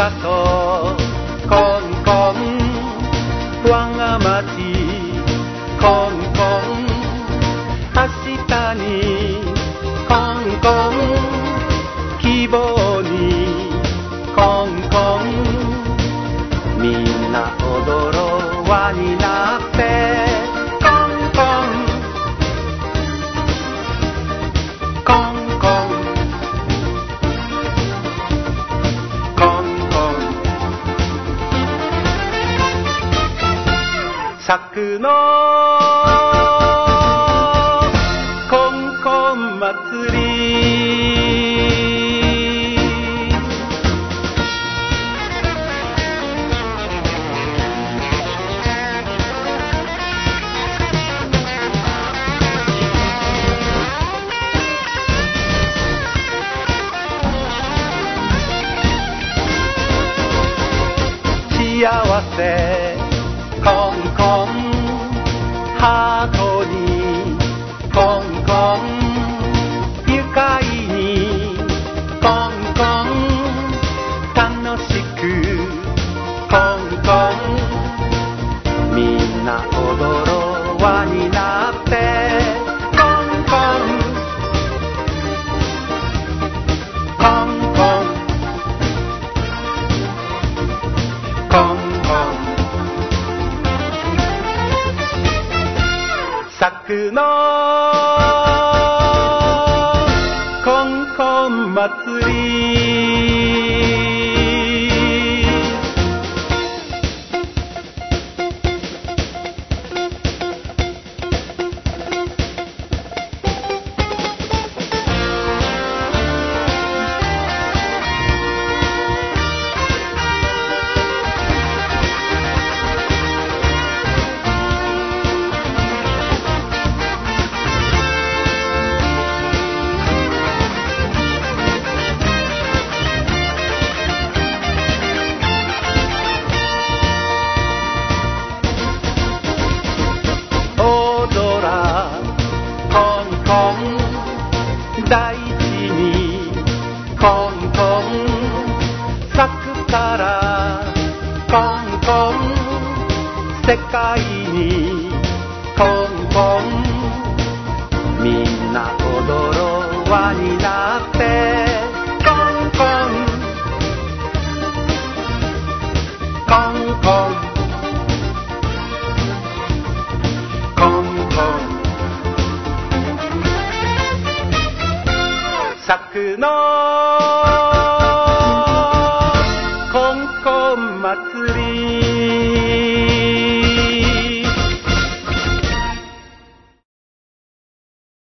里コンコン我が町コンコン明日にコンコン希望にコンコンみんな踊ろう輪になってコンコンコンコンコンコン咲くのコンコン祭り幸せコンコンハートにコンコン愉快にコンコン楽しくコンコンみんな踊ろう輪になってコンコンコンコンコンコン咲くのコンコン祭り大地にコンコン咲くからコンコン世界にコンコンみんな踊ろう輪になってコンコンコンコンコンコン咲くのコンコン祭り